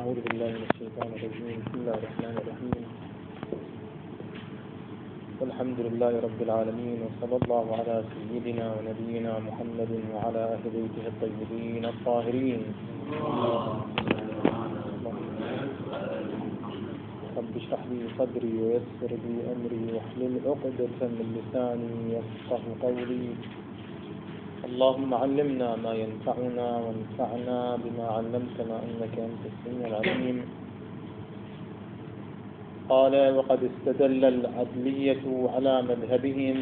أعوذ بالله من الشيطان الرجيم. بسم الله الرحمن الرحيم. والحمد لله رب العالمين، وصلى الله على سيدنا ونبينا محمد وعلى أهل بيته الطيبين الطاهرين. رب اشرح لي صدري ويسر لي أمري واحلل عقدة من لساني يفقه قولي. اللهم علمنا ما ينفعنا وانفعنا بما علمتنا إنك أنت السميع العليم. قال: وقد استدل العدلية على مذهبهم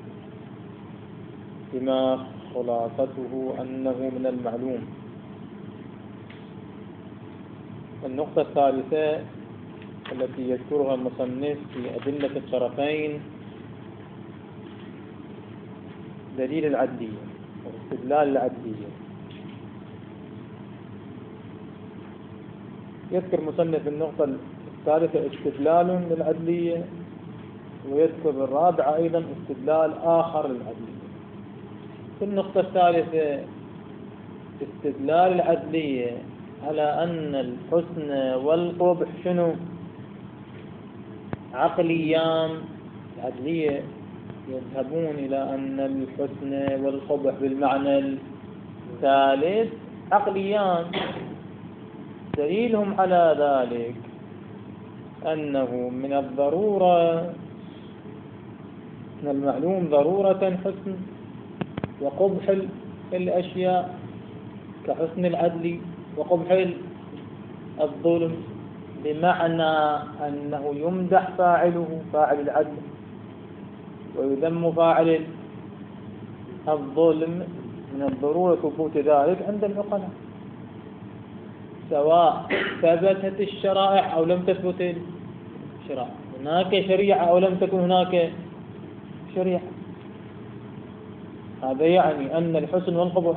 بما خلاصته أنه من المعلوم. النقطة الثالثة التي يذكرها المصنف في أدلة الطرفين دليل العدلية واستدلال العدلية. يذكر مصنف النقطة الثالثة استدلال للعدلية، ويذكر الرابعة أيضا استدلال آخر للعدلية. في النقطة الثالثة استدلال العدلية على أن الحسن والقبح شنو؟ عقليان. العدلية يذهبون إلى أن الحسن والقبح بالمعنى الثالث عقليان. دليلهم على ذلك أنه من الضرورة، من المعلوم ضرورة حسن وقبح الأشياء كحسن العدل وقبح الظلم، بمعنى أنه يمدح فاعله فاعل العدل ويذم فاعل الظلم. من الضرورة ثبوت ذلك عند العقلاء، سواء ثبتت الشرائع أو لم تثبت الشرائع، هناك شريعة أو لم تكن هناك شريعة. هذا يعني أن الحسن والقبح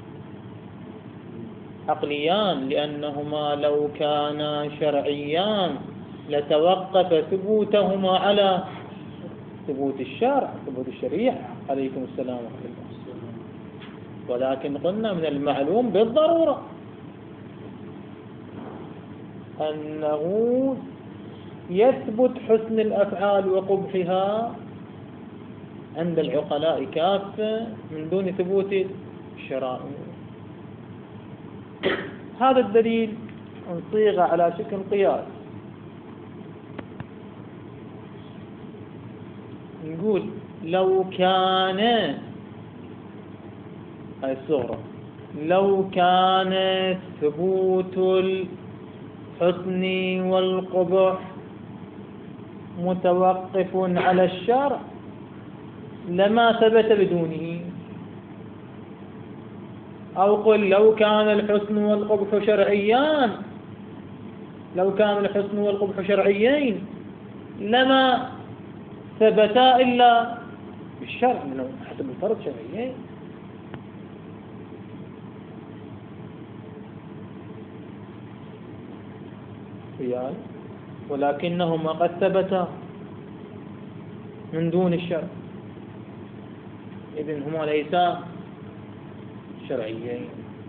عقليان، لأنهما لو كانا شرعيان لتوقف ثبوتهما على ثبوت الشرع، ثبوت الشريعة. عليكم السلام ورحمة الله. ولكن قلنا من المعلوم بالضرورة أنه يثبت حسن الأفعال وقبحها عند العقلاء كافة من دون ثبوت الشرائع. هذا الدليل صيغ على شكل قياس. نقول لو كان هاي الصورة، لو كان ثبوت الحسن والقبح متوقف على الشرع لما ثبت بدونه. أو قل لو كان الحسن والقبح شرعيان، لو كان الحسن والقبح شرعيين لما ثبتا إلا بالشرع، منه حسب الفرض شرعيين. ولكنهما قد ثبتا من دون الشرع، إذن هما ليسا شرعيين.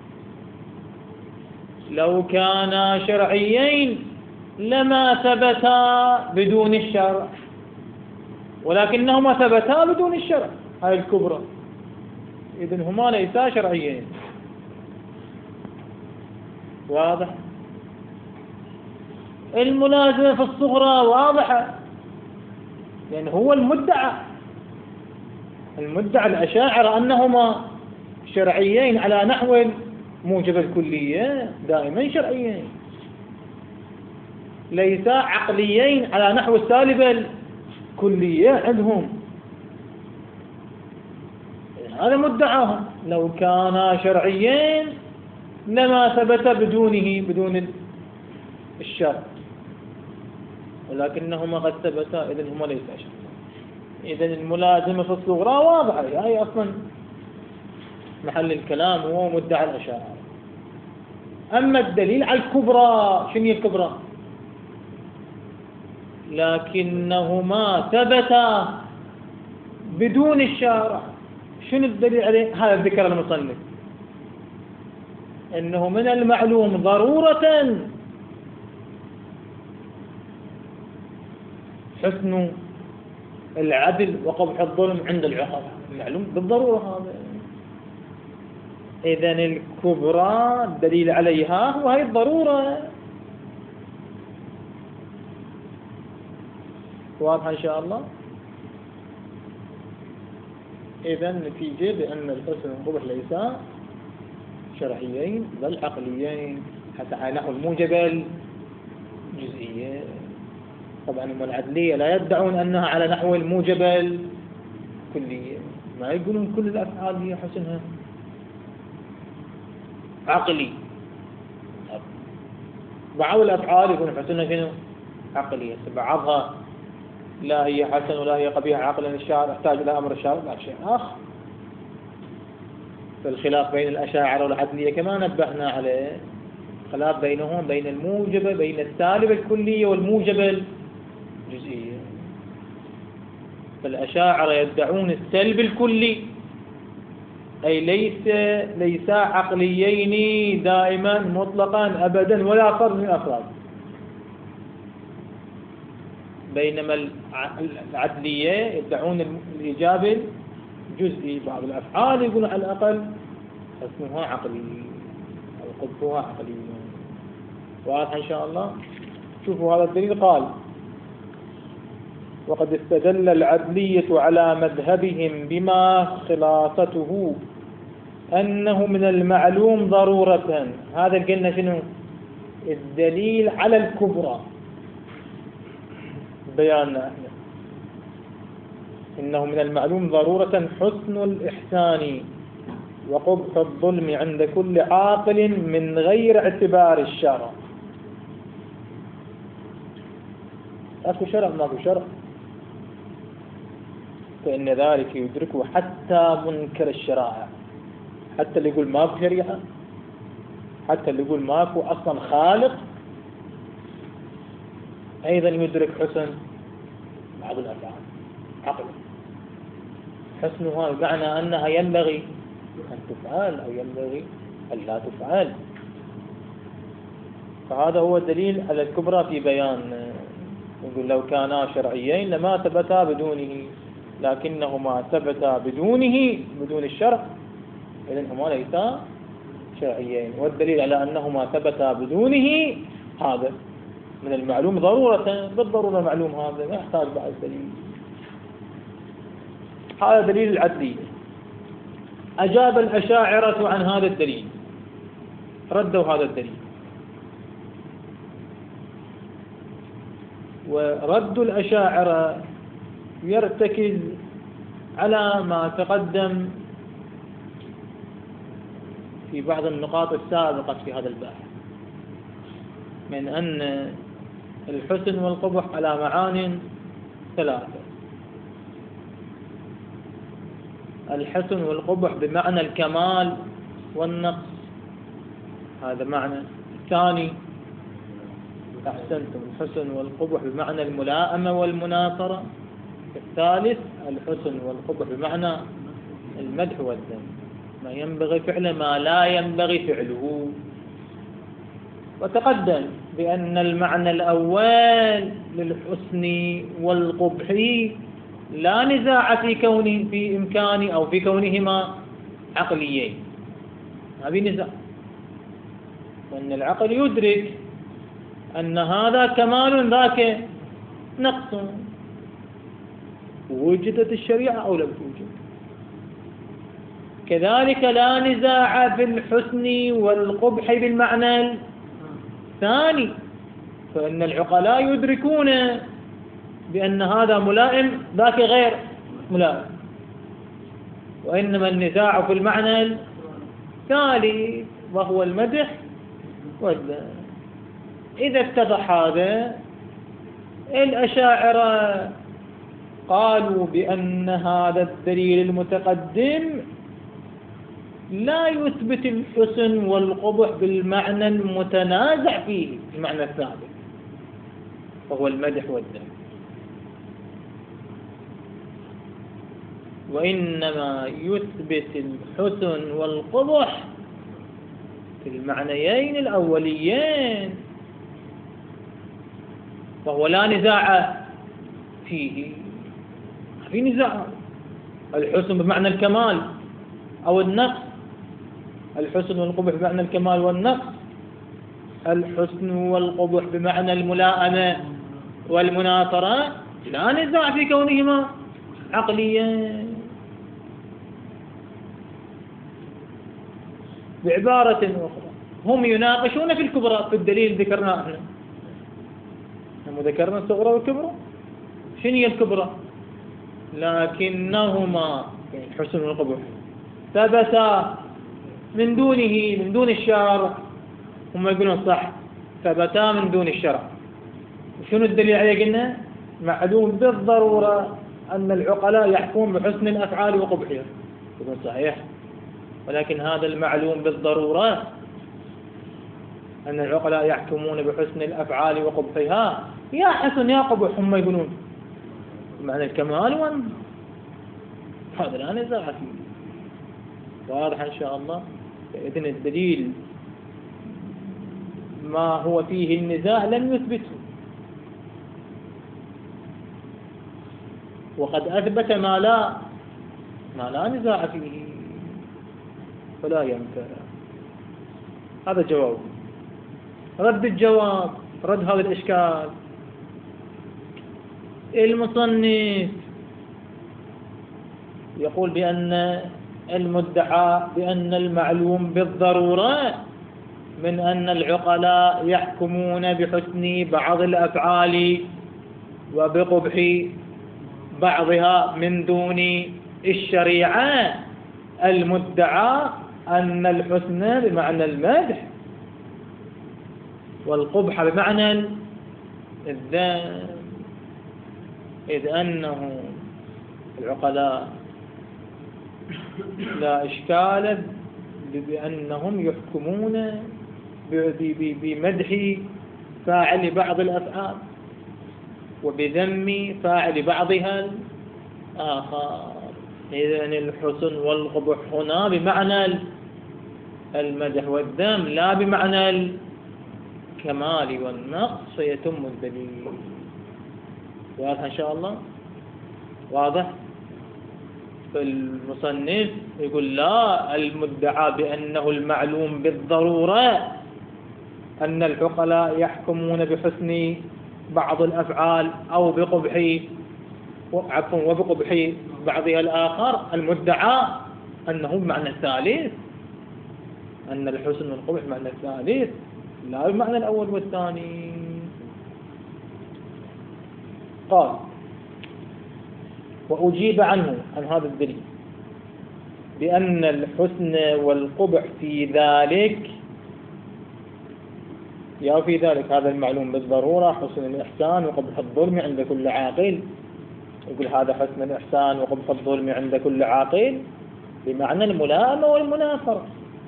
لو كانا شرعيين لما ثبتا بدون الشرع، ولكنهما ثبتا بدون الشرع، هاي الكبرى. إذن هما ليسا شرعيين. واضح؟ الملازمة في الصغرى واضحة، لأن هو المدعى الأشاعرة أنهما شرعيين على نحو موجب الكلية، دائما شرعيين، ليس عقليين على نحو السالب الكلية عندهم. هذا مدعاهم. لو كانا شرعيين لما ثبت بدون الشرع، ولكنهما قد ثبتا، إذن هما ليس شرعيين. إذن الملازمة في الصغرى واضحة، هي أصلا محل الكلام هو مدعى الأشاعرة. أما الدليل على الكبرى، شنو هي الكبرى؟ لكنهما ثبتا بدون الشارع. شنو الدليل عليه؟ هذا ذكر المصنف، إنه من المعلوم ضرورة حسن العدل وقبح الظلم عند العقلاء، معلوم بالضرورة هذا. إذن الكبرى الدليل عليها هو هذه الضرورة. واضح إن شاء الله؟ إذن نتيجة بأن الحسن والقبح ليس شرعيين بل عقليين، حتى على نحو الموجبة الجزئية. طبعا هم العدلية لا يدعون أنها على نحو الموجبة الكلية، ما يقولون كل الأفعال هي حسنها عقلي، بعض الأفعال يكون حسنها شنو؟ عقلية، بعضها لا هي حسن ولا هي قبيحة عقلا، الشارع يحتاج إلى أمر الشارع لا شيء آخر. فالخلاف بين الأشاعرة والعدلية كما نبهنا عليه، خلاف بينهم بين الموجبة، بين السالبة الكلية والموجبة الجزئية. فالأشاعرة يدعون السلب الكلي، أي ليس عقليين دائما مطلقا أبدا ولا فرد من الأفراد، بينما العدلية يدعون الإيجاب الجزئي. بعض الأفعال يقول على الأقل حسنها عقلي أو قبحها عقلي. واضح إن شاء الله؟ شوفوا هذا الدليل قال: وقد استدل العدلية على مذهبهم بما خلاصته أنه من المعلوم ضرورة. هذا قلنا شنو؟ الدليل على الكبرى، بياننا احنا إنه من المعلوم ضرورة حسن الإحسان وقبح الظلم عند كل عاقل من غير اعتبار الشرع. أكو شرع ماكو شرع، فإن ذلك يدركه حتى منكر الشرائع، حتى اللي يقول ماكو شريعة، حتى اللي يقول ماكو أصلا خالق، أيضا يدرك حسن بعض الأفعال عقلا. حسنها بمعنى أنها ينبغي أن تفعل أو ينبغي أن لا تفعل. فهذا هو الدليل على الكبرى في بيان. يقول لو كانا شرعيين لما ثبتا بدونه، لكنهما ثبتا بدون الشرع، إذن هما ليسا شرعيين. والدليل على أنهما ثبتا بدونه هذا من المعلوم ضرورة، بالضرورة معلوم، هذا ما يحتاج بعد دليل. هذا دليل العدلية. أجاب الأشاعرة عن هذا الدليل، ردوا هذا الدليل، ورد الأشاعرة يرتكز على ما تقدم في بعض النقاط السابقة في هذا البحث، من أن الحسن والقبح على معان ثلاثة: الحسن والقبح بمعنى الكمال والنقص، هذا معنى. الثاني أحسنتم، الحسن والقبح بمعنى الملائمة والمناصرة. الثالث الحسن والقبح بمعنى المدح والذم، ما ينبغي فعله ما لا ينبغي فعله. وتقدم بأن المعنى الأول للحسن والقبح لا نزاع في إمكان أو في كونهما عقليين، ما في نزاع، وأن العقل يدرك أن هذا كمال ذاك نقص، وجدت الشريعة أو لم توجد. كذلك لا نزاع في الحسن والقبح بالمعنى الثاني، فإن العقلاء يدركون بأن هذا ملائم ذاك غير ملائم، وإنما النزاع في المعنى الثالث وهو المدح والذم. إذا اتضح هذا، الأشاعرة قالوا بأن هذا الدليل المتقدم لا يثبت الحسن والقبح بالمعنى المتنازع فيه، المعنى الثابت وهو المدح والذم، وإنما يثبت الحسن والقبح في المعنيين الأوليين، وهو لا نزاع فيه، في نزاع. الحسن بمعنى الكمال أو النقص، الحسن والقبح بمعنى الكمال والنقص، الحسن والقبح بمعنى الملائمة والمناصرة، لا نزاع في كونهما عقليا. بعبارة أخرى هم يناقشون في الكبرى، في الدليل ذكرنا احنا، هم ذكرنا الصغرى والكبرى. شنو هي الكبرى؟ لكنهما الحسن والقبح ثبتا من دونه، من دون الشرع. هم يقولون صح، ثبتا من دون الشرع. وشنو الدليل عليه؟ قلنا معلوم بالضرورة أن العقلاء يحكمون بحسن الأفعال وقبحها، يقول صحيح، ولكن هذا المعلوم بالضرورة أن العقلاء يحكمون بحسن الأفعال وقبحها، يا حسن يا قبح هم يقولون معنى الكمال هذا لا نزاع فيه. واضح إن شاء الله. فإذن الدليل ما هو فيه النزاع لم يثبته، وقد أثبت ما لا نزاع فيه فلا ينفع. هذا جواب. رد الجواب، رد هذا الإشكال. المصنف يقول بأن المدعى بأن المعلوم بالضرورة من أن العقلاء يحكمون بحسن بعض الأفعال وبقبح بعضها من دون الشريعة. المدعى أن الحسن بمعنى المدح والقبح بمعنى الذم، إذ أنه العقلاء لا إشكال بأنهم يحكمون بمدح فاعل بعض الأفعال وبذم فاعل بعضها الآخر. إذن الحسن والقبح هنا بمعنى المدح والذم، لا بمعنى الكمال والنقص، يتم الدليل. واضح إن شاء الله؟ واضح؟ المصنف يقول لا، المدعى بأنه المعلوم بالضرورة أن العقلاء يحكمون بحسن بعض الأفعال أو بقبح وبقبح بعضها الآخر. المدعى أنه بمعنى الثالث، أن الحسن والقبح بمعنى الثالث لا بمعنى الأول والثاني. قال وأجيب عنه عن هذا الدليل بأن الحسن والقبح في ذلك، يا في ذلك هذا المعلوم بالضرورة حسن الإحسان وقبح الظلم عند كل عاقل. يقول هذا حسن الإحسان وقبح الظلم عند كل عاقل بمعنى الملائمة والمناصرة،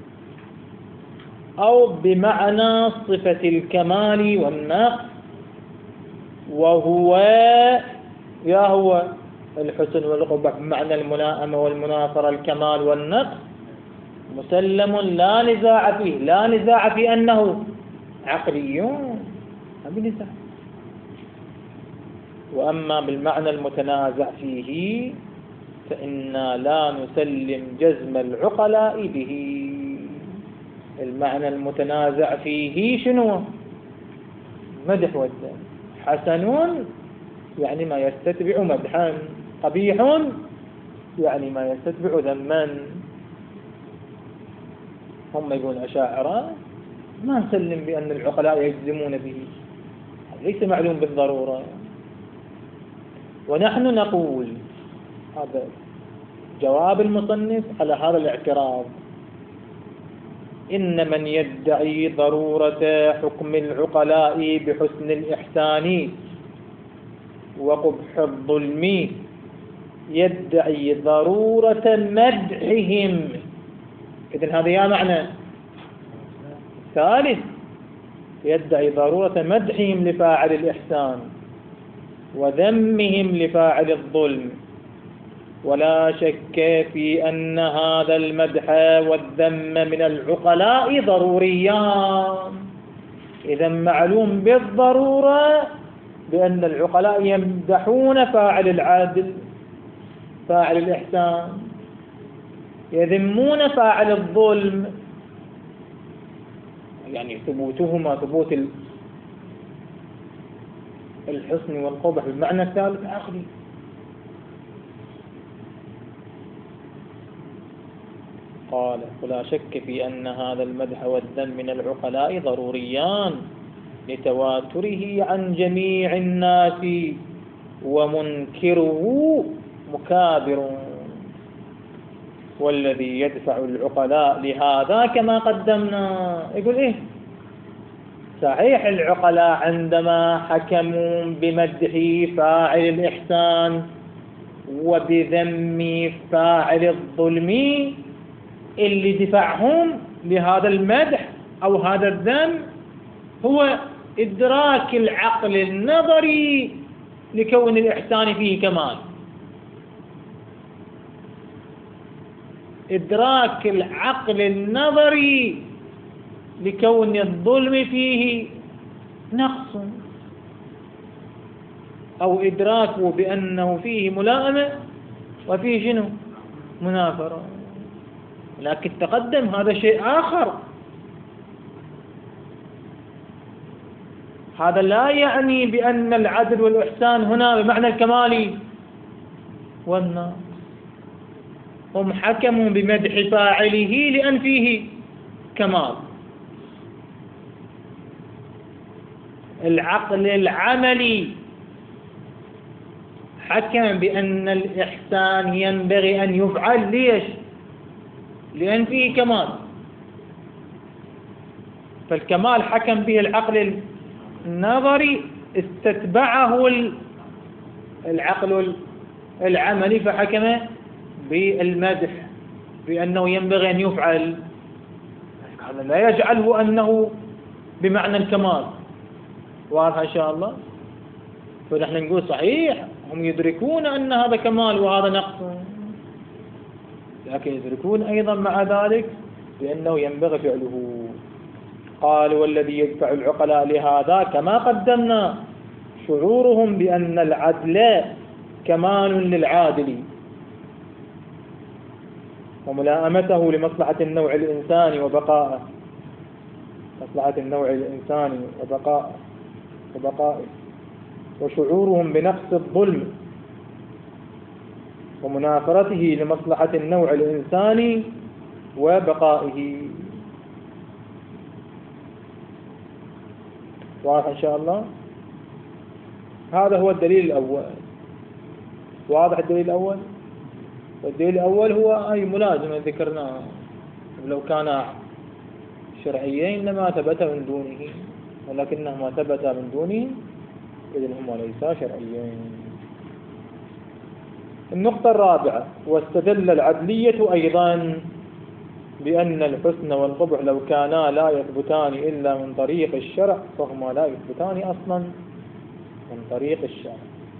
أو بمعنى صفة الكمال والنقص، وهو هو الحسن والقبح بمعنى الملائمة والمناصرة الكمال والنقص مسلم لا نزاع فيه، لا نزاع في أنه عقلي، ما بنزاع. وأما بالمعنى المتنازع فيه فإنا لا نسلم جزم العقلاء به. المعنى المتنازع فيه شنو؟ مدح والذم. حسن يعني ما يستتبع مدحا، قبيح يعني ما يستتبع ذما. هم يقولون أشاعرة ما نسلم بأن العقلاء يجزمون به، ليس معلوم بالضرورة. ونحن نقول، هذا جواب المصنف على هذا الاعتراض، إن من يدعي ضرورة حكم العقلاء بحسن الإحسان وقبح الظلم يدعي ضرورة مدحهم. إذن هذا يا معنى ثالث، يدعي ضرورة مدحهم لفاعل الإحسان وذمهم لفاعل الظلم، ولا شك في أن هذا المدح والذم من العقلاء ضروريان. إذن معلوم بالضرورة بأن العقلاء يمدحون فاعل العدل فاعل الإحسان، يذمون فاعل الظلم، يعني ثبوتهما ثبوت الحسن والقبح بالمعنى الثالث عقلي. قال: ولا شك في أن هذا المدح والذم من العقلاء ضروريان لتواتره عن جميع الناس، ومنكره مكابر. والذي يدفع العقلاء لهذا كما قدمنا، يقول إيه؟ صحيح العقلاء عندما حكموا بمدح فاعل الإحسان وبذم فاعل الظلم، اللي دفعهم لهذا المدح أو هذا الذم هو إدراك العقل النظري لكون الإحسان فيه كمال، إدراك العقل النظري لكون الظلم فيه نقص، أو إدراكه بأنه فيه ملائمة وفيه شنو؟ منافرة. لكن تقدم هذا شيء آخر، هذا لا يعني بأن العدل والإحسان هنا بمعنى الكمال والنقص. هم حكموا بمدح فاعله لأن فيه كمال. العقل العملي حكم بأن الإحسان ينبغي أن يفعل، ليش؟ لأن فيه كمال. فالكمال حكم به العقل النظري، استتبعه العقل العملي فحكم بالمدح بأنه ينبغي أن يفعل. هذا لا يجعله أنه بمعنى الكمال. واضح إن شاء الله؟ فنحن نقول صحيح هم يدركون أن هذا كمال وهذا نقص، لكن يدركون أيضا مع ذلك بأنه ينبغي فعله. قال: والذي يدفع العقلاء لهذا كما قدمنا شعورهم بأن العدل كمال للعادل، وملائمته لمصلحة النوع الإنساني وبقائه، مصلحة النوع الإنساني وبقائه، وشعورهم بنقص الظلم ومنافرته لمصلحة النوع الإنساني وبقائه. واضح إن شاء الله؟ هذا هو الدليل الأول. واضح الدليل الأول؟ والدليل الأول هو أي ملازمة ذكرناه، لو كان شرعيين لما ثبت من دونه، ولكنهما ثبت من دونه إذن هما ليسا شرعيين. النقطة الرابعة: واستدل العدلية أيضا بأن الحسن والقبح لو كانا لا يثبتان إلا من طريق الشرع فهما لا يثبتان أصلا من طريق الشرع.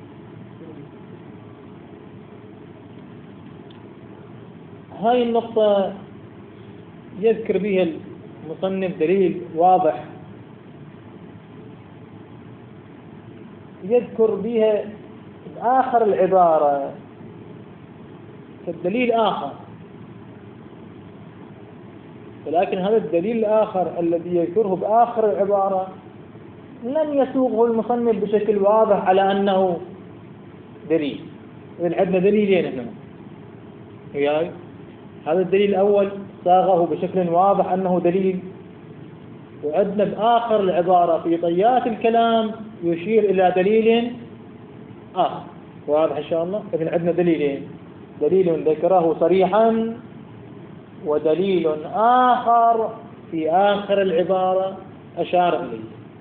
هاي النقطة يذكر بها المصنف دليل واضح، يذكر بها آخر العبارة كالدليل آخر، ولكن هذا الدليل الآخر الذي يذكره بآخر العبارة لم يسوقه المصنف بشكل واضح على أنه دليل. إذن عندنا دليلين هنا، وياي هذا الدليل الأول صاغه بشكل واضح أنه دليل، وعندنا بآخر العبارة في طيات الكلام يشير إلى دليل آخر. واضح إن شاء الله؟ إذن عندنا دليلين، دليل ذكره صريحا ودليل آخر في آخر العبارة أشار إليه.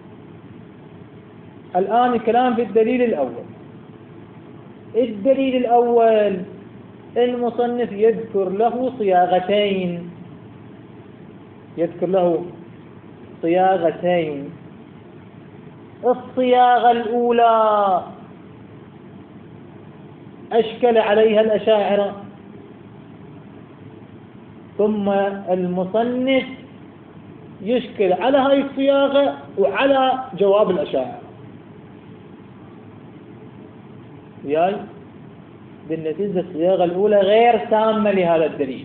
الآن الكلام في الدليل الأول. الدليل الأول المصنف يذكر له صياغتين، الصياغة الأولى أشكل عليها الأشاعرة، ثم المصنف يشكل على هذه الصياغة وعلى جواب الأشاعرة. وياي؟ بالنتيجة الصياغة الأولى غير تامة لهذا الدليل.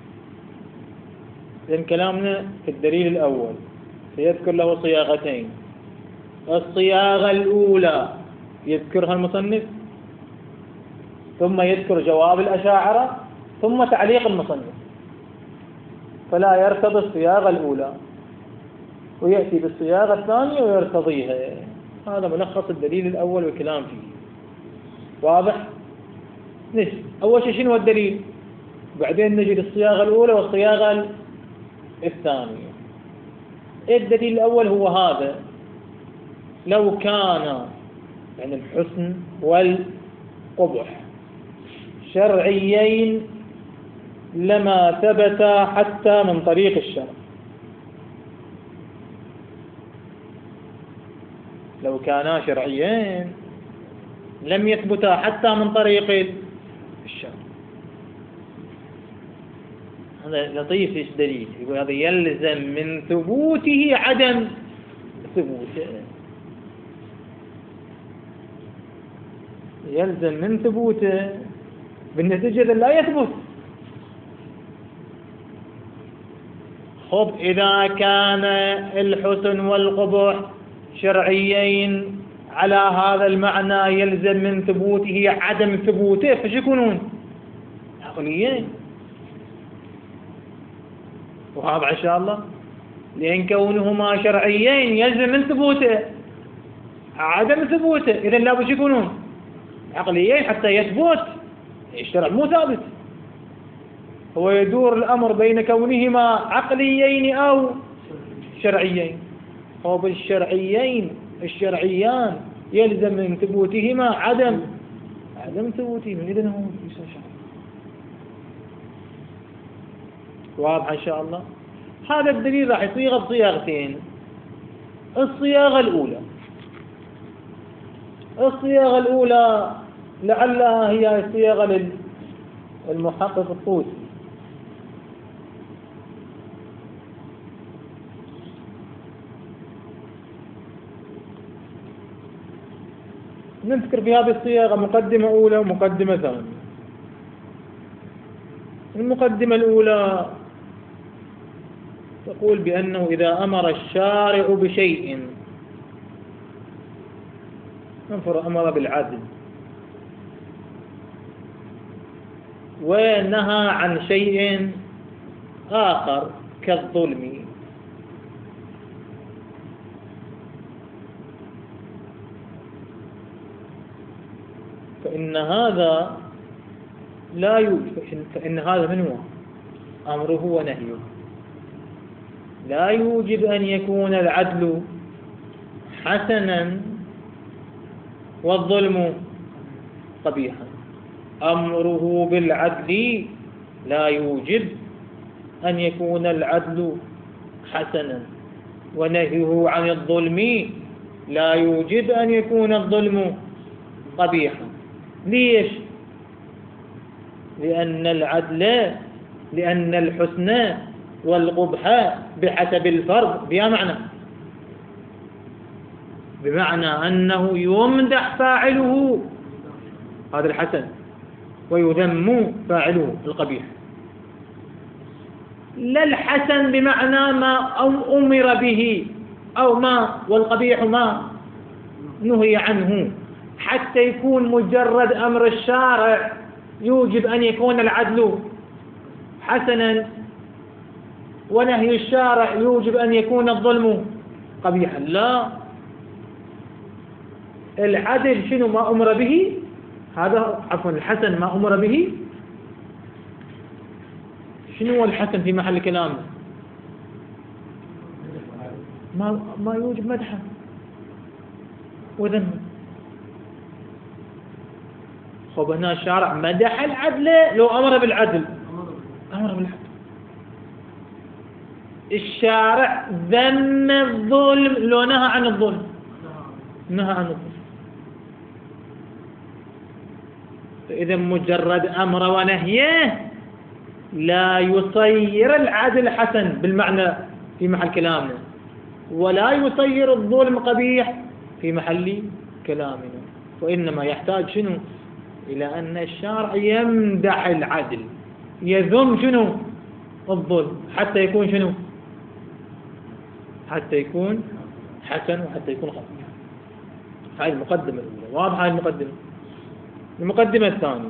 إذن كلامنا في الدليل الأول سيذكر له صياغتين. الصياغة الأولى يذكرها المصنف، ثم يذكر جواب الأشاعرة، ثم تعليق المصنف، فلا يرتضي الصياغة الأولى ويأتي بالصياغة الثانية ويرتضيها. هذا ملخص الدليل الأول والكلام فيه. واضح؟ أول شيء شنو الدليل، بعدين نجي للصياغة الأولى والصياغة الثانية. الدليل الأول هو هذا: لو كان يعني الحسن والقبح شرعيين لما ثبتا حتى من طريق الشرع. لو كانا شرعيين لم يثبتا حتى من طريق الشرع. هذا لطيف. ايش دليل؟ يقول هذا يلزم من ثبوته عدم ثبوته. يلزم من ثبوته بالنتيجة لا يثبت. خب إذا كان الحسن والقبح شرعيين على هذا المعنى يلزم من ثبوته عدم ثبوته، فش يكونون؟ عقليين. وهذا إن شاء الله لأن كونهما شرعيين يلزم من ثبوته عدم ثبوته، إذن لا بد يكونون عقليين حتى يثبت. الشرع مو ثابت، هو يدور الأمر بين كونهما عقليين أو شرعيين. هو بالشرعيين الشرعيان يلزم من ثبوتهما عدم ثبوتهما، إذن هو واضح إن شاء الله. هذا الدليل راح يصيغ بصياغتين. الصياغة الأولى لعلها هي صياغة للمحقق الطوسي. نذكر في هذه الصياغة مقدمة أولى ومقدمة ثانية. المقدمة الأولى تقول بأنه إذا أمر الشارع بشيء، أمر بالعدل ونهى عن شيء آخر كالظلم، فإن هذا لا يوجب، فإن هذا من هو أمره ونهيه لا يوجب أن يكون العدل حسنا والظلم قبيحا. أمره بالعدل لا يوجب أن يكون العدل حسنا، ونهيه عن الظلم لا يوجب أن يكون الظلم قبيحا. ليش؟ لأن الحسن والقبح بحسب الفرد بمعنى أنه يمدح فاعله هذا الحسن ويذم فاعله القبيح. لا الحسن بمعنى ما أمر به أو ما، والقبيح ما نهي عنه، حتى يكون مجرد أمر الشارع يوجب أن يكون العدل حسنا، ونهي الشارع يوجب أن يكون الظلم قبيحا. لا، العدل شنو؟ ما أمر به، هذا عفوا الحسن ما أمر به. شنو هو الحسن في محل كلامه؟ ما يوجب مدحا وذما. خب هنا الشارع مدح العدل لو أمر بالعدل، الشارع ذم الظلم لو نهى عن الظلم، فإذا مجرد أمر ونهيه لا يصير العدل حسن بالمعنى في محل كلامنا، ولا يصير الظلم قبيح في محل كلامنا، وإنما يحتاج شنو؟ إلى أن الشارع يمدح العدل، يذم شنو؟ الظلم، حتى يكون شنو؟ حتى يكون حسن وحتى يكون خفيف. هاي المقدمة الأولى، واضحة هاي المقدمة. المقدمة الثانية،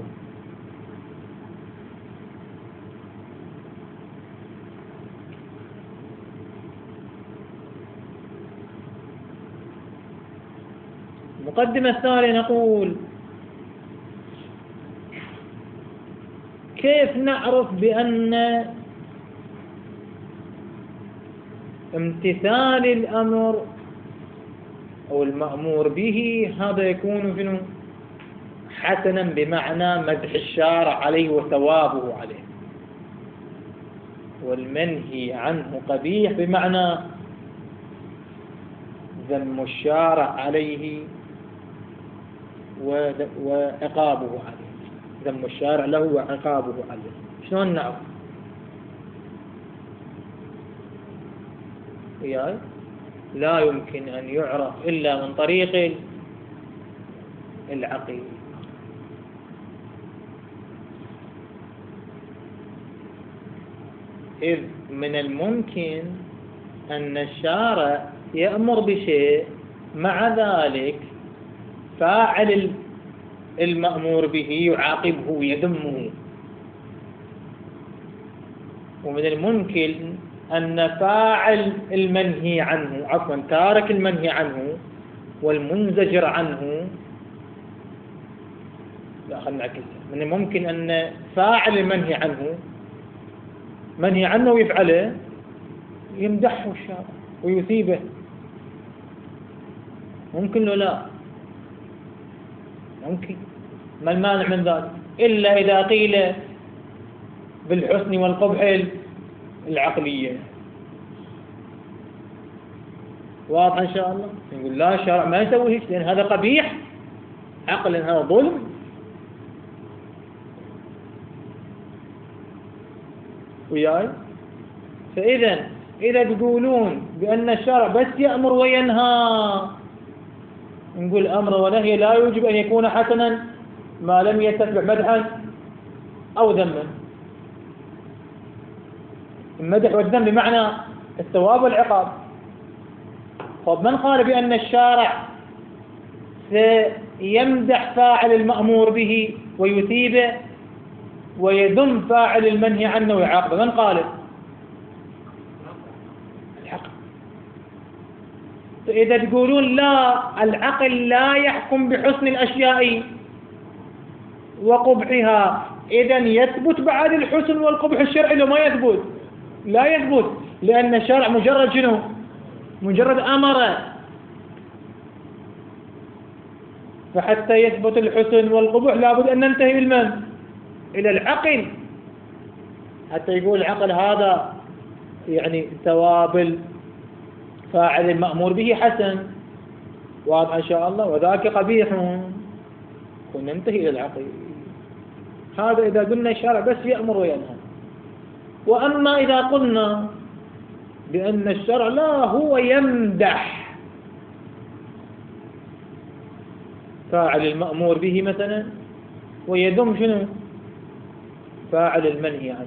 المقدمة الثانية نقول: كيف نعرف بأن امتثال الأمر أو المأمور به هذا يكون شنو؟ حسنا، بمعنى مدح الشارع عليه وثوابه عليه، والمنهي عنه قبيح بمعنى ذم الشارع عليه وعقابه عليه، ذم الشارع له وعقابه عليه. شلون نعرف؟ وياي لا يمكن أن يعرف إلا من طريق العقل. إذ من الممكن أن الشارع يأمر بشيء، مع ذلك فاعل المأمور به يعاقبه ويذمه، ومن الممكن أن فاعل المنهي عنه، عفوا تارك المنهي عنه والمنزجر عنه، لا خلنا نعكس، من الممكن أن فاعل المنهي عنه منهي عنه ويفعله يمدحه الشارع ويثيبه. ممكن لو لا؟ ممكن. ما المانع من ذلك؟ إلا إذا قيل بالحسن والقبح العقلية. واضح إن شاء الله؟ يقول لا، الشارع ما يسوي هيك لأن هذا قبيح عقلا، هذا ظلم. وياي؟ إذا تقولون بأن الشارع بس يأمر وينهى، نقول أمر ونهي لا يوجب أن يكون حسنا ما لم يتبع مدحا أو ذما. المدح والذم بمعنى الثواب والعقاب. طب من قال بأن الشارع سيمدح فاعل المأمور به ويثيبه ويذم فاعل المنهي عنه ويعاقبه؟ من قال؟ العقل. إذا تقولون لا، العقل لا يحكم بحسن الأشياء وقبحها، إذن يثبت بعد الحسن والقبح الشرعي لو ما يثبت؟ لا يثبت، لأن الشرع مجرد شنو؟ مجرد أمر. فحتى يثبت الحسن والقبح لابد أن ننتهي بالمن؟ إلى العقل، حتى يقول العقل هذا يعني ثواب فاعل المأمور به حسن، واضح إن شاء الله، وذاك قبيح، وننتهي إلى العقل. هذا إذا قلنا الشارع بس يأمر وينهى. وأما إذا قلنا بأن الشرع لا، هو يمدح فاعل المأمور به مثلا ويذم شنو؟ فاعل المنهي عنه.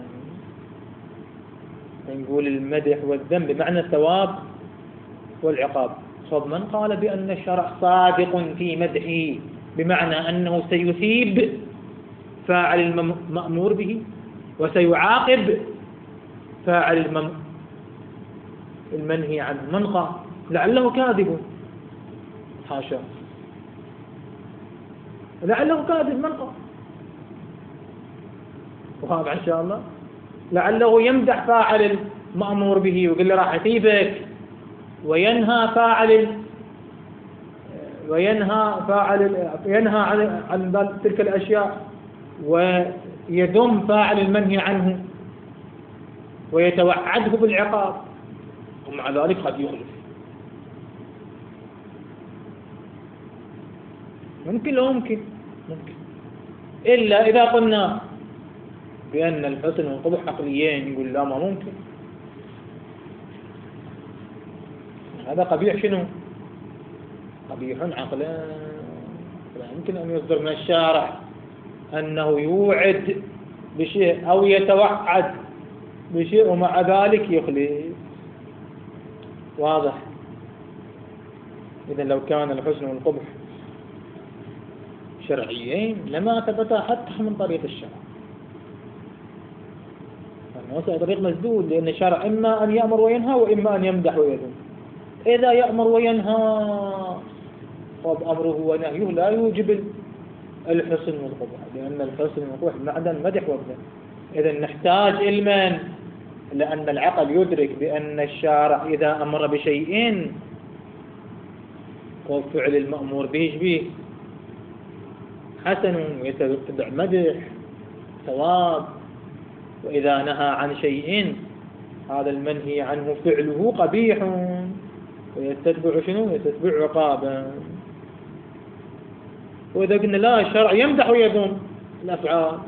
نقول المدح والذم بمعنى الثواب والعقاب. صب من قال بأن الشرع صادق في مدحه بمعنى أنه سيثيب فاعل المأمور به وسيعاقب فاعل المنهي عنه؟ من قال؟ لعله كاذب، حاشا، لعله كاذب. من قال؟ وهذا إن شاء الله لعله يمدح فاعل المأمور به ويقول له راح يثيبك، وينهى عن تلك الأشياء، ويذم فاعل المنهي عنه ويتوعده بالعقاب، ومع ذلك قد يخلف. ممكن لو ممكن إلا إذا قلنا بأن الحسن والقبح عقليين، يقول لا، ما ممكن، هذا قبيح. شنو؟ قبيح عقلا، لا يمكن أن يصدر من الشارع أنه يوعد بشيء أو يتوعد بشيء ومع ذلك يخلف. واضح؟ إذا لو كان الحسن والقبح شرعيين لما ثبتا حتى من طريق الشرع، لأنه طريق مسدود، لأن الشرع إما أن يأمر وينهى وإما أن يمدح ويذم. إذا يأمر وينهى فأمره ونهيه لا يوجب الحسن والقبح، لأن الحسن والقبح معدن مدح وذم. إذا نحتاج علما، لأن العقل يدرك بأن الشارع إذا أمر بشيء وفعل المأمور به حسن ويتبع مدح ثواب، وإذا نهى عن شيء هذا المنهي عنه فعله قبيح ويتبع شنو؟ يتبع عقابا. وإذا قلنا لا، الشرع يمدح ويذم الأفعال،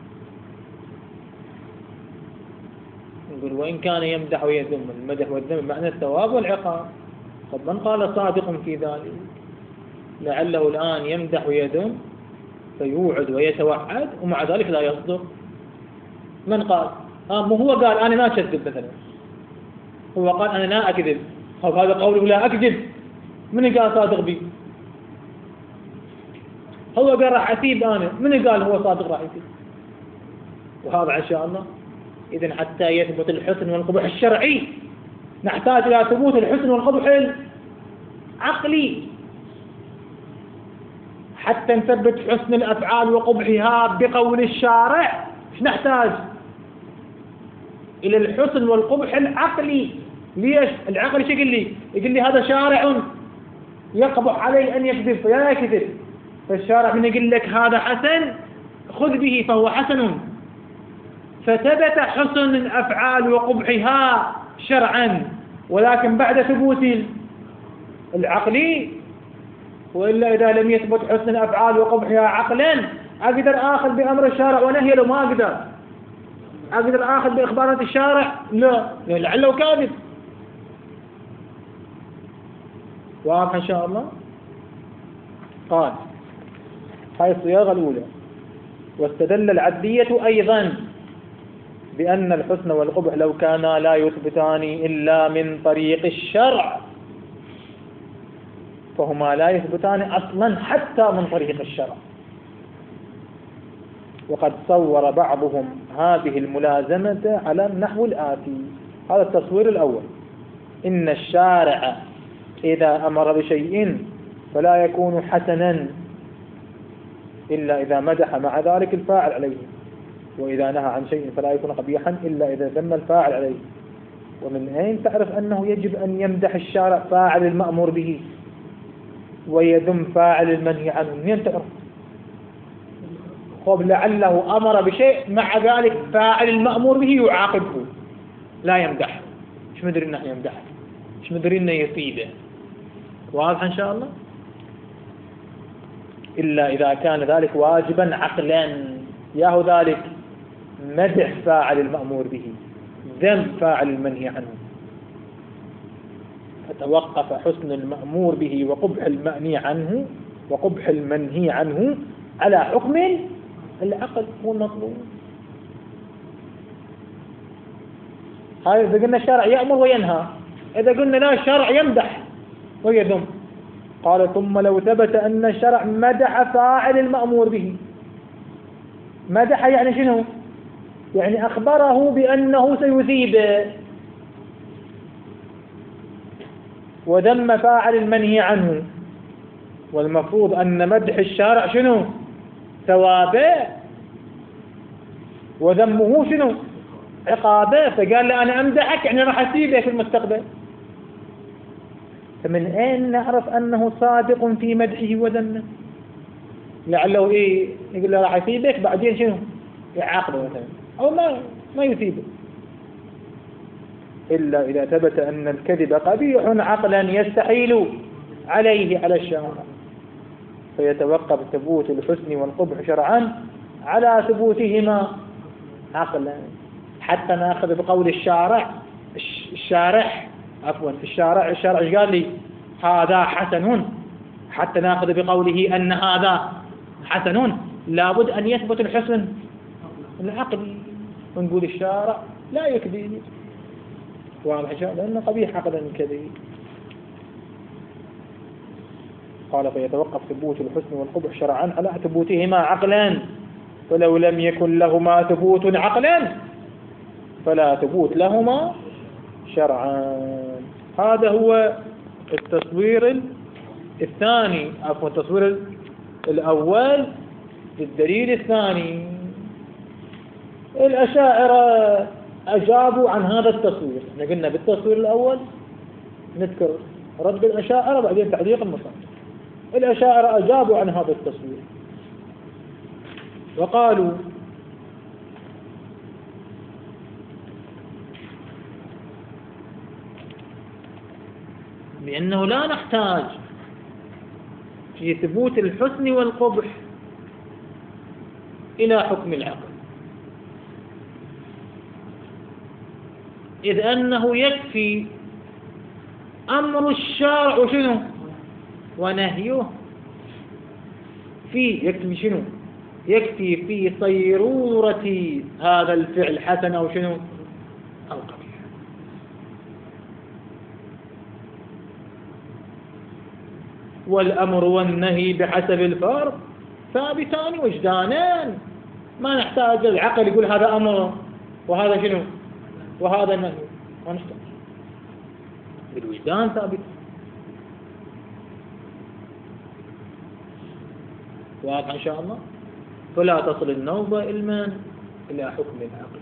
نقول وإن كان يمدح ويذم، المدح والذم معنى الثواب والعقاب. طب من قال صادق في ذلك؟ لعله الآن يمدح ويذم فيوعد ويتوعد ومع ذلك لا يصدق. من قال؟ مو هو قال أنا لا أكذب مثلا، هو قال أنا لا أكذب، أو هذا قوله لا أكذب، من قال صادق بي؟ هو قال راح أثيب أنا، من قال هو صادق راح يثيب؟ وهذا إن شاء الله. إذن حتى يثبت الحسن والقبح الشرعي نحتاج إلى ثبوت الحسن والقبح العقلي. حتى نثبت حسن الأفعال وقبحها بقول الشارع إيش نحتاج؟ إلى الحسن والقبح العقلي. ليش؟ العقل إيش يقول لي؟ يقول لي هذا شارع يقبح عليه أن يكذب فلا يكذب، فالشارع من يقول لك هذا حسن خذ به فهو حسن، فثبت حسن الأفعال وقبحها شرعا، ولكن بعد ثبوت العقلي. وإلا إذا لم يثبت حسن الأفعال وقبحها عقلا أقدر آخذ بأمر الشارع ونهي لو ما أقدر آخذ بإخبارات الشارع لا، لعله كاذب. واضح إن شاء الله؟ قال هاي الصياغة الأولى. واستدل العدلية أيضا بأن الحسن والقبح لو كانا لا يثبتان إلا من طريق الشرع فهما لا يثبتان أصلا حتى من طريق الشرع. وقد صور بعضهم هذه الملازمة على النحو الآتي. هذا التصوير الأول: إن الشارع إذا أمر بشيء فلا يكون حسنا إلا إذا مدح مع ذلك الفاعل عليه، وإذا نهى عن شيء فلا يكون قبيحا إلا إذا ذم الفاعل عليه. ومن أين تعرف أنه يجب أن يمدح الشارع فاعل المأمور به ويذم فاعل المنهي عنه؟ منين تعرف؟ خب لعله أمر بشيء مع ذلك فاعل المأمور به يعاقبه لا يمدح، مش مدري أنه يمدح، مش مدري أنه يثيبه. واضح إن شاء الله؟ إلا إذا كان ذلك واجبا عقلا، ياهو ذلك مدح فاعل المأمور به ذم فاعل المنهي عنه، فتوقف حسن المأمور به وقبح المنهي عنه على حكم العقل هو المطلوب. هذا إذا قلنا الشرع يأمر وينهى، إذا قلنا لا الشرع يمدح ويذم. قال ثم لو ثبت أن الشرع مدح فاعل المأمور به. مدح يعني شنو؟ يعني أخبره بأنه سيثيبه، وذم فاعل المنهي عنه. والمفروض أن مدح الشارع شنو؟ ثوابه، وذمه شنو؟ عقابه. فقال له أنا أمدحك يعني راح أثيبه في المستقبل. فمن أين نعرف أنه صادق في مدحه وذمه؟ لعله يقول له راح أثيبك بعدين شنو؟ يعاقبه مثلا، أو ما يثيبه. إلا إذا ثبت أن الكذب قبيح عقلا يستحيل عليه على الشارع، فيتوقف ثبوت الحسن والقبح شرعا على ثبوتهما عقلا. حتى ناخذ بقول الشارع ايش قال لي؟ هذا حسن. حتى ناخذ بقوله أن هذا حسن لابد أن يثبت الحسن العقلي، ونقول الشارع لا يكذب، واضح لأنه قبيح عقلا الكذب. قال فيتوقف ثبوت الحسن والقبح شرعا على ثبوتهما عقلا، فلو لم يكن لهما ثبوت عقلا فلا ثبوت لهما شرعا. هذا هو التصوير الثاني، عفوا التصوير الأول للدليل الثاني. الأشاعرة أجابوا عن هذا التصوير. احنا قلنا بالتصوير الأول نذكر رد الأشاعرة بعدين تعليق المصنف. الأشاعرة أجابوا عن هذا التصوير وقالوا بأنه لا نحتاج في ثبوت الحسن والقبح إلى حكم العقل، إذ أنه يكفي أمر الشارع وشنو ونهيه في يكفي شنو يكفي في صيرورة هذا الفعل حسن أو شنو أو قبيح. والأمر والنهي بحسب الفرد ثابتان وجدانان، ما نحتاج العقل يقول هذا أمر وهذا شنو وهذا نهي، ما نحتاج، بالوجدان ثابت. واضح إن شاء الله. فلا تصل النوبة علما إلى حكم العقل.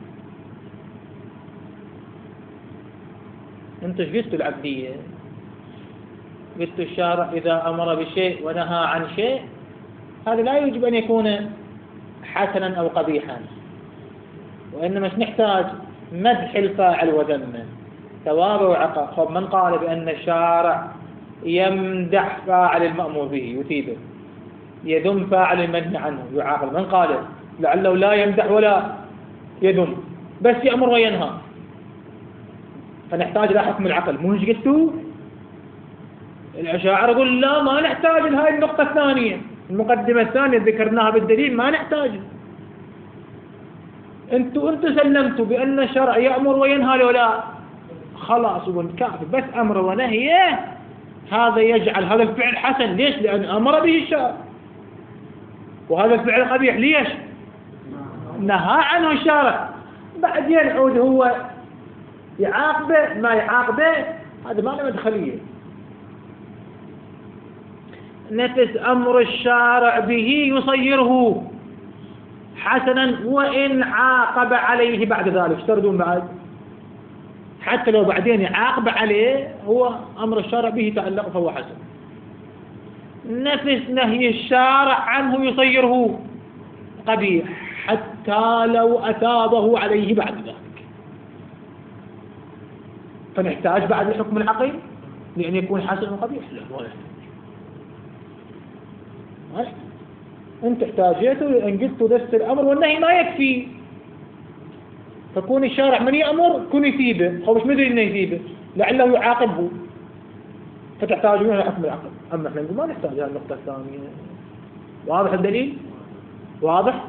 انت ايش قلتوا العبدية؟ قلتوا الشارع إذا أمر بشيء ونهى عن شيء هذا لا يجب أن يكون حسنا أو قبيحا، وإنما نحتاج مدح الفاعل وذمه، ثواب وعقاب. خب من قال بأن الشارع يمدح فاعل المأمور به يثيبه، يذم فاعل المنهي عنه يعاقب؟ من قال؟ لعله لا يمدح ولا يذم، بس يأمر وينهى، فنحتاج إلى حكم العقل. مو ايش قلتوا؟ الأشاعرة يقول لا، ما نحتاج لهذه النقطة الثانية، المقدمة الثانية ذكرناها بالدليل ما نحتاج. انتوا سلمتوا بأن الشرع يأمر وينهى لو لا، خلاص كافي، بس أمر ونهي هذا يجعل هذا الفعل حسن. ليش؟ لأن أمر به الشرع. وهذا الفعل قبيح ليش؟ نهى عنه الشارع. بعدين يعود هو يعاقبه ما يعاقبه، هذا ما له مدخلية. نفس أمر الشارع به يصيره حسنا وإن عاقب عليه بعد ذلك. اشتردون بعد حتى لو بعدين يعاقب عليه، هو أمر الشارع به تعلق فهو حسن. نفس نهي الشارع عنه يصيره قبيح حتى لو أثابه عليه بعد ذلك. فنحتاج بعد الحكم العقلي لأن يكون حسن وقبيح؟ لا، ما يحتاج. انت احتاجيته ان قلت نفس الامر والنهي ما يكفي، فكون الشارع من يأمر كون يثيبه، هو مش مدري انه يثيبه، لعله يعاقبه، فتحتاجون الى حكم العقل. اما احنا نقول ما نحتاج الى النقطة الثانية. واضح الدليل؟ واضح؟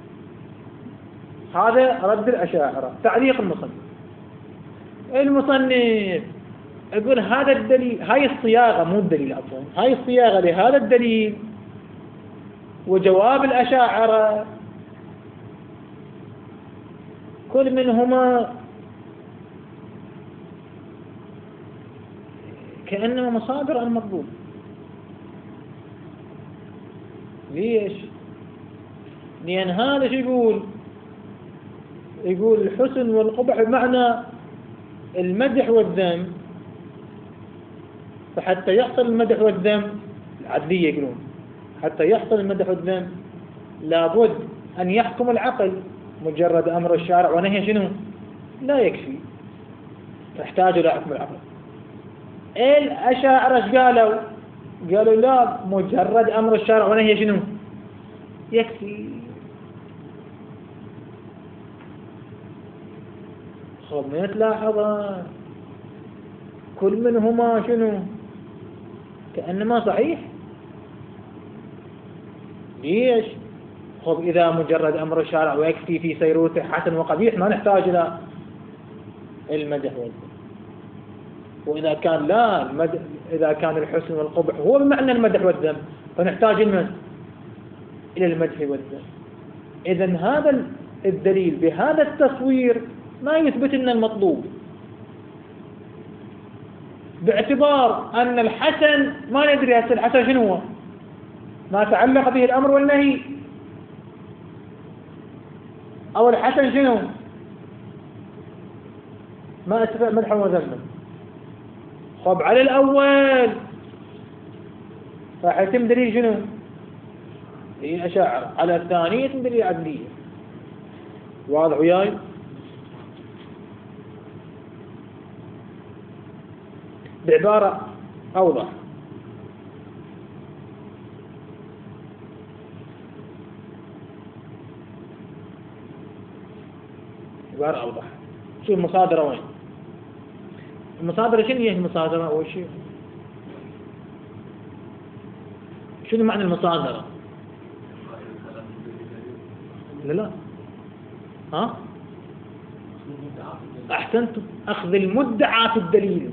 هذا رد الأشاعرة. تعليق المصنف يقول هذا الدليل، هاي الصياغة مو الدليل عفوا، هاي الصياغة لهذا الدليل وجواب الأشاعرة كل منهما كأنما مصادر المطلوب. ليش؟ لأن هذا شو يقول الحسن والقبح بمعنى المدح والذم، فحتى يحصل المدح والذم العدلية يقولون حتى يحصل المدح والذم لابد أن يحكم العقل. مجرد أمر الشارع ونهي شنو لا يكفي، تحتاج إلى حكم العقل. الأشاعرة قالوا لا، مجرد أمر الشارع ونهي شنو يكفي. خب ما تلاحظ كل منهما شنو كأنما صحيح. ليش؟ طب إذا مجرد أمر الشارع ويكفي في سيروته حسن وقبيح ما نحتاج إلى المدح والذم. وإذا كان لا إذا كان الحسن والقبح هو بمعنى المدح والذم فنحتاج إلى المدح والذم. إذن هذا الدليل بهذا التصوير ما يثبت لنا المطلوب، باعتبار أن الحسن ما ندري هسه الحسن شنو هو، ما تعلق به الأمر والنهي، أو الحسن شنو ما اتفق مدحا وذما. خب على الأول راح يتم دليل شنو؟ هي الأشاعرة. على الثاني يتم دليل عدلية. واضح وياي؟ بعبارة أوضح، عبارة أوضح. شو المصادرة وين؟ المصادرة شنو هي المصادرة أول شيء؟ شنو معنى المصادرة؟ لا ها؟ أحسنتم، أخذ المدعى في الدليل.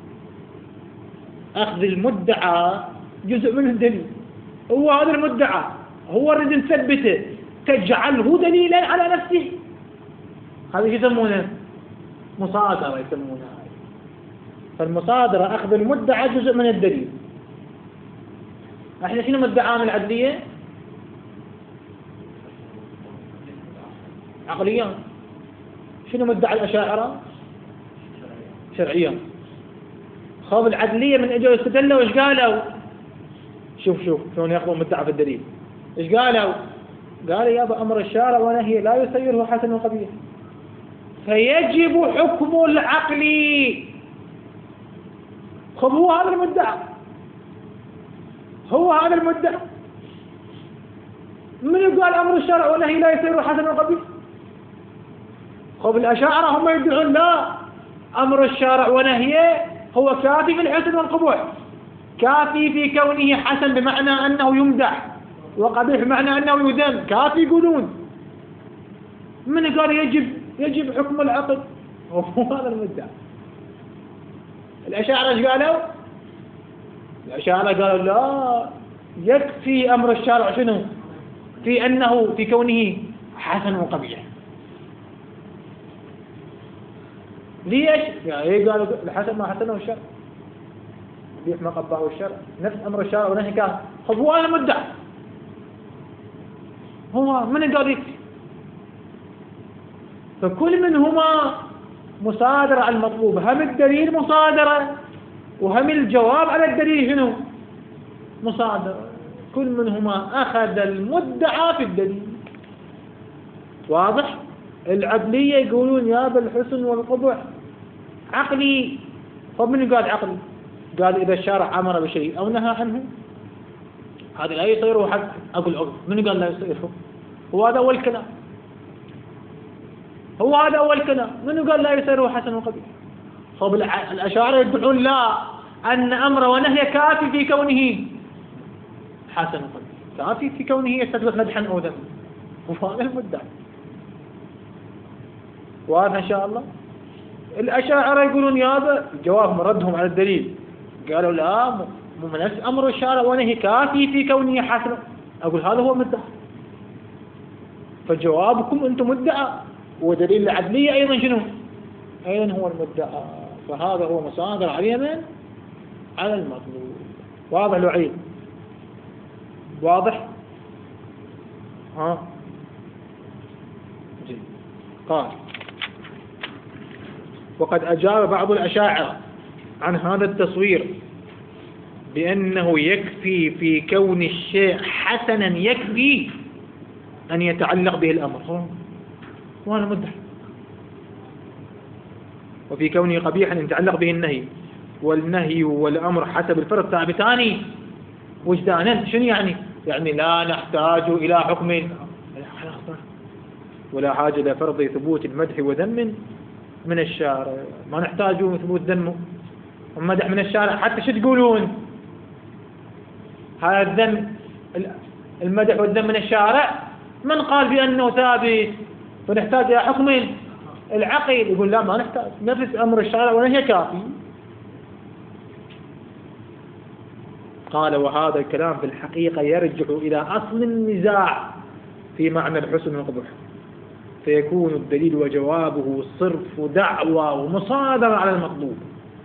أخذ المدعى جزء من الدليل، هو هذا المدعى هو الذي نثبته تجعله دليلا على نفسه. هذا يسمونه مصادرة يسمونها. فالمصادرة أخذ المدعى جزء من الدليل. احنا شنو مدعانا العدلية؟ عقليا. شنو مدعى الأشاعرة؟ شرعيا. خاب العدلية من اجوا استدلوا ايش قالوا؟ شوف شلون ياخذون مدعى في الدليل. ايش قالوا؟ قالوا يابا أمر الشارع ونهي لا يسيره حسن وقبيح، فيجب حكم العقل. خب هو هذا المدعى، هو هذا المدعى. من قال أمر الشرع والنهي لا يسير حسن وقبيح؟ خب الأشاعرة هم يدعون لا، أمر الشرع ونهيه هو كافي في الحسن والقبح، كافي في كونه حسن بمعنى أنه يمدح، وقبيح بمعنى أنه يذم، كافي يقولون. من قال يجب حكم العقل؟ هو هذا المدعى. الأشاعرة ايش قالوا؟ الأشاعرة قالوا لا، يكفي أمر الشارع شنو؟ في أنه في كونه حسن وقبيح. ليش؟ يعني قالوا الحسن ما حسنه الشرع، قبيح ما قبحه الشرع، نفس أمر الشارع ونهي كان. طب هو هذا المدعى، هو من قال يكفي؟ فكل منهما مصادرة على المطلوب، هم الدليل مصادرة وهم الجواب على الدليل شنو؟ مصادرة. كل منهما أخذ المدعى في الدليل. واضح؟ العدلية يقولون يا بالحسن والقبح عقلي. طب من قال عقلي؟ قال إذا الشارع أمر بشيء أو نهى عنه هذا لا يصيره حق. أقول من قال لا يصيره؟ هو هذا أول كلام، هو هذا أول كلام. من قال لا يصيره حسن وقبيح؟ طب الأشاعرة يدعون لا، أن أمر ونهي كافي في كونه حسن وقبيح، كافي في كونه يستدبق مدحا أو ذما. وهذا المدعي. وهذا إن شاء الله الأشاعرة يقولون يا هذا الجواب مردهم على الدليل. قالوا لا، مو من نفس أمر الشارع ونهي كافي في كونه حسن. أقول هذا هو مدعى. فجوابكم أنتم مدعى، ودليل العدلية أيضا شنو؟ أيضا هو المدعى. فهذا هو مصادر على اليمن على المطلوب. واضح لعيب؟ واضح؟ ها؟ جيد. قال وقد أجاب بعض الأشاعرة عن هذا التصوير بأنه يكفي في كون الشيء حسنا، يكفي أن يتعلق به الأمر وأنا مدح، وفي كونه قبيحا أن يتعلق به النهي، والنهي والأمر حسب الفرد ثابتان وجدانا. شنو يعني؟ يعني لا نحتاج إلى حكم ولا حاجة إلى فرض ثبوت المدح وذم من الشارع. ما نحتاج ثبوت ذم ومدح من الشارع. حتى شو تقولون؟ هذا الذم المدح والذم من الشارع من قال بأنه ثابت فنحتاج إلى حكم العقل؟ يقول لا ما نحتاج، نفس أمر الشرع ولا هي كافي. قال وهذا الكلام في الحقيقة يرجع إلى أصل النزاع في معنى الحسن والقبح، فيكون الدليل وجوابه صرف دعوى ومصادرة على المطلوب،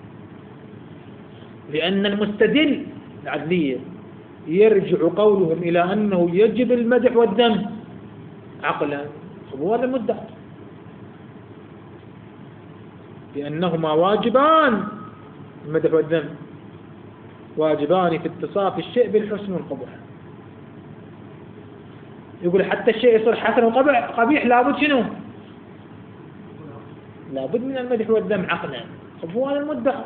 لأن المستدل العدلية يرجع قولهم إلى أنه يجب المدح والذم عقلا، هو هذا المدعى، لأنهما واجبان، المدح والذم واجبان في اتصاف الشيء بالحسن والقبح. يقول حتى الشيء يصير حسن وقبيح لابد شنو؟ لابد من المدح والذم عقلا، هو هذا المدعى.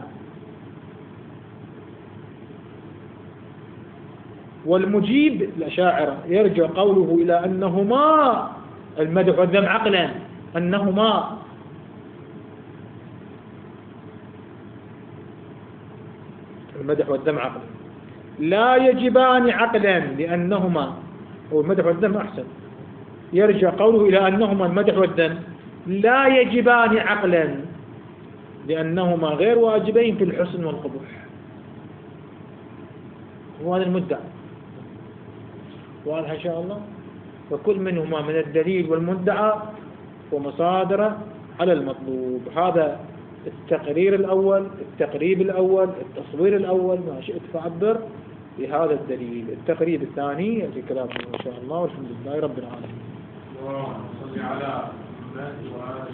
والمجيب الأشاعرة يرجع قوله إلى أنهما المدح والذم عقلا، أنهما المدح والذم عقلا لا يجبان عقلا، لأنهما هو المدح والذم أحسن، يرجع قوله إلى أنهما المدح والذم لا يجبان عقلا لأنهما غير واجبين في الحسن والقبح، وهذا المدعى. واضح إن شاء الله. وكل منهما من الدليل والمدعى ومصادره على المطلوب. هذا التقرير الأول، التقريب الأول، التصوير الأول، ما شئت فعبر بهذا الدليل. التقريب الثاني يأتي كلامه إن شاء الله، والحمد لله رب العالمين.